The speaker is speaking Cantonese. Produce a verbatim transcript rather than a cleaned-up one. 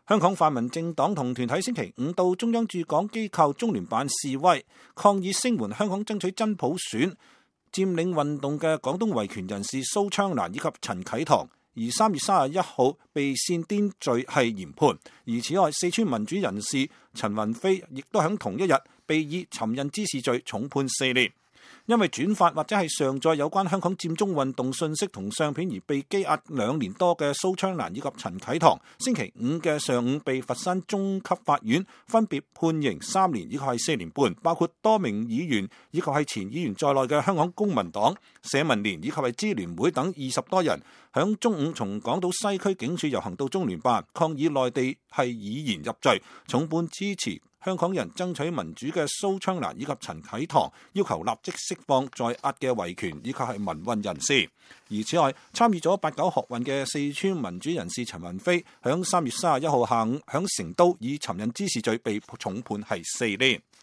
香港泛民政黨同團體星期五到中央駐港機構中聯辦示威，抗議聲援香港爭取真普選、佔領運動嘅廣東維權人士蘇昌蘭以及陳啟堂，而三月三十一號被煽顛罪係嚴判。而此外，四川民主人士陳雲飛亦都喺同一日被以尋釁滋事罪重判四年。因為轉發或者係上載有關香港佔中運動信息同相片而被羈押兩年多嘅蘇昌蘭以及陳啟堂，星期五嘅上午被佛山中級法院分別判刑三年以及係四年半，包括多名議員以及係前議員在內嘅香港公民黨、社民連以及係支聯會等二十多人，響中午從港島西區警署遊行到中聯辦，抗議內地係以言入罪，重判支持香港人爭取民主嘅蘇昌蘭以及陳啟堂，要求立即釋放在押嘅維權以及係民運人士。而此外，參與咗八九學運嘅四川民主人士陳雲飛，響三月三十一號下午響成都以尋釁滋事罪被重判係四年。